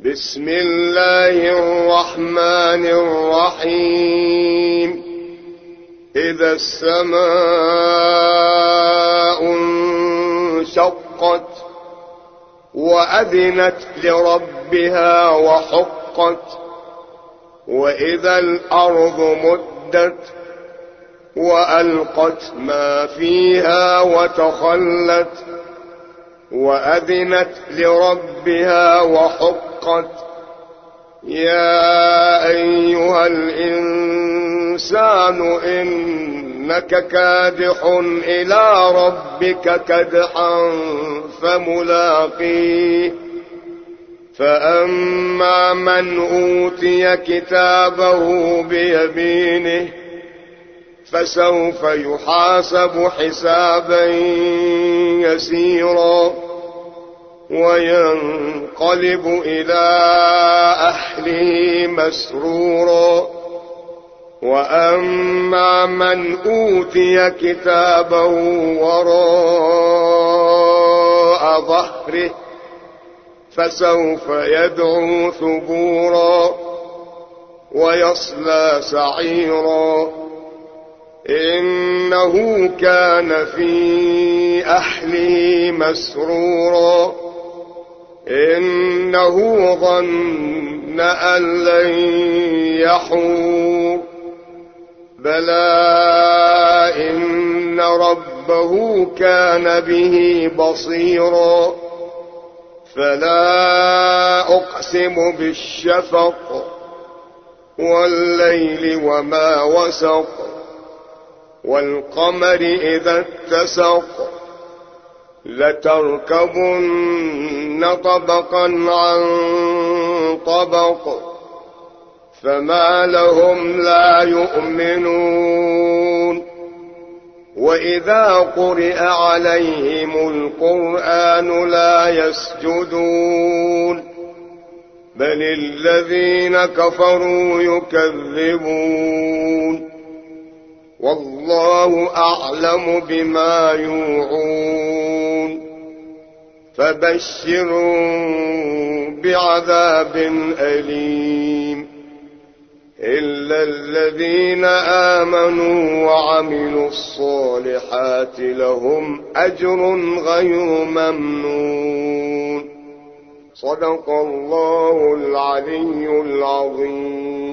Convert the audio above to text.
بسم الله الرحمن الرحيم. إذا السماء انشقت وأذنت لربها وحقت، وإذا الأرض مدت وألقت ما فيها وتخلت وأذنت لربها وحقت. يا أيها الإنسان إنك كادح إلى ربك كدحا فملاقيه. فأما من أوتي كتابه بيمينه فسوف يحاسب حسابا يسيرا وينقلب إلى أهله مسرورا. وأما من أوتي كتابه وراء ظهره فسوف يدعو ثبورا ويصلى سعيرا. إنه كان في أهله مسرورا. إنه ظن أن لن يحور. بلى إن ربه كان به بصيرا. فلا أقسم بالشفق والليل وما وسق والقمر إذا اتسق لتركبن طبقا عن طبق فما لهم لا يؤمنون. وإذا قرئ عليهم القرآن لا يسجدون بل الذين كفروا يكذبون. والله أعلم بما يوعون. فبشروا بعذاب أليم إلا الذين آمنوا وعملوا الصالحات لهم أجر غير ممنون. صدق الله العلي العظيم.